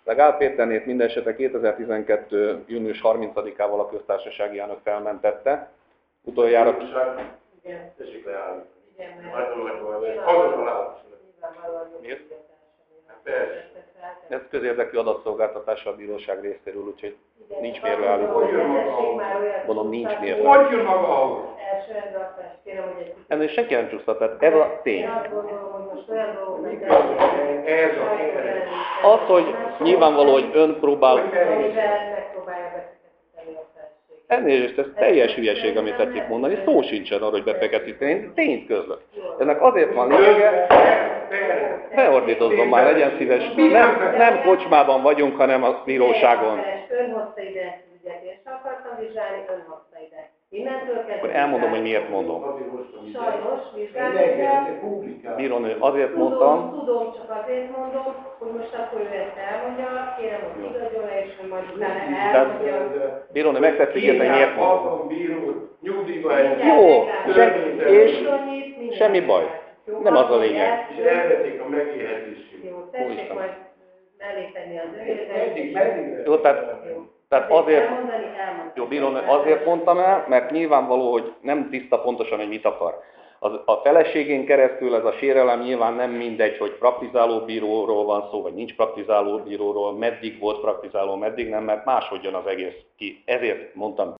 De Gál Péternét mindenesetre 2012. június 30-ával a köztársasági elnök felmentette. Utoljára... Igen. Tessék leállítani. Igen, Miért? Ez közérdekű adatszolgáltatás a bíróság részéről, úgyhogy nincs mérve állítani. Mondom, nincs mérve. Hogy jön maga ahhoz? Ennél senki nem csúsztat, tehát ez a tény. Az, hogy nyilvánvaló, hogy ön próbál... Elnézést, ez teljes hülyeség, amit tetszik mondani, szó sincsen arra, hogy befeketíteni, én tényt közlök. Ennek azért van lényege, beordítozzon már, legyen szíves, nem kocsmában vagyunk, hanem a bíróságon. Ön hozta ide ügyet, én sem akartam vizsgálni, ön hozta ide. Akkor elmondom, hogy miért mondom. Sajnos, vizsgálni kell. Bírónő, azért mondtam... Tudom, csak azért mondom, hogy most akkor ő ezt elmondja, kérem, hogy igazolja, és hogy majd utána elmondja. Bírónő, megtetszik érteni, miért mondom. Jó, és semmi baj. Nem az a lényeg. És elvették a megélhetését. Jó, tessék majd mellé tenni az övédet. Jó, tehát azért... Jó, bírónő, azért mondtam el, mert nyilvánvaló, hogy nem tiszta pontosan, hogy mit akar. A feleségén keresztül ez a sérelem nyilván nem mindegy, hogy praktizáló bíróról van szó, vagy nincs praktizáló bíróról, meddig volt praktizáló, meddig nem, mert máshogy jön az egész ki. Ezért mondtam